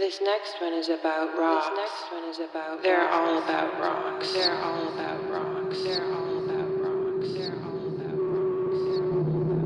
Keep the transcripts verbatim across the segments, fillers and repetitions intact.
This next one is about rocks. This next one is about They're rocks. all about rocks. They're all about rocks. They're all about rocks. They're all about rocks. They're all about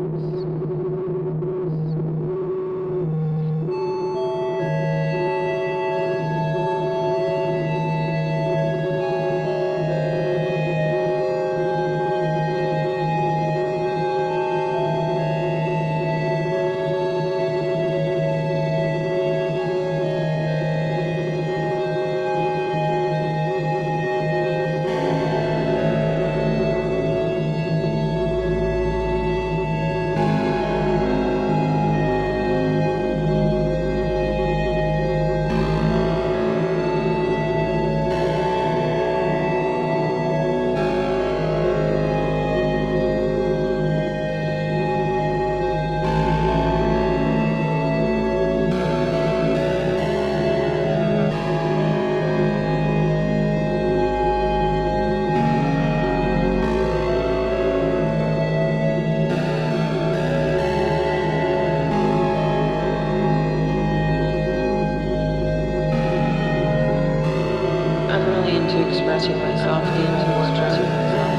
I'm really into expressing myself in words.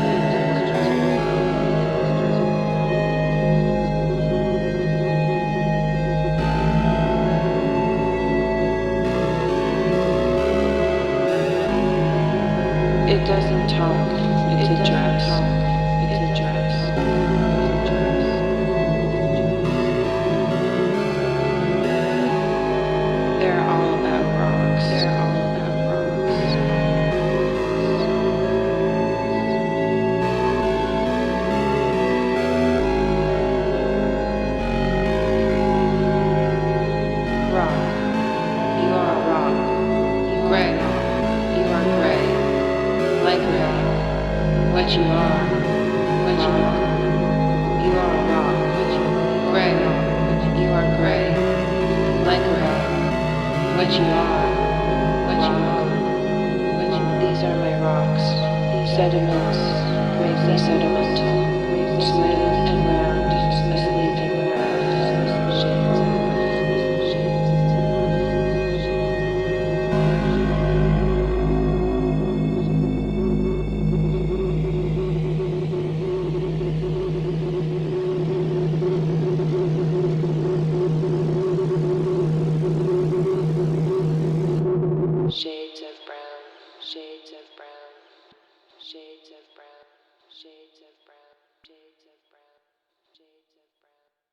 It doesn't talk, it's a dress. It's a dress. They're all about rocks. They're all about rocks. Rock. You are a rock. Gray. You are gray. Like rock. What you are. What you are. You are a rock. Gray. You are gray. Like rock. What you are. What you are. What you are. These are my rocks. Sediments. Gravely sedimental. Smooth and round. Asleep and around. Shades of Shades of brown, shades of brown, shades of brown, shades of brown.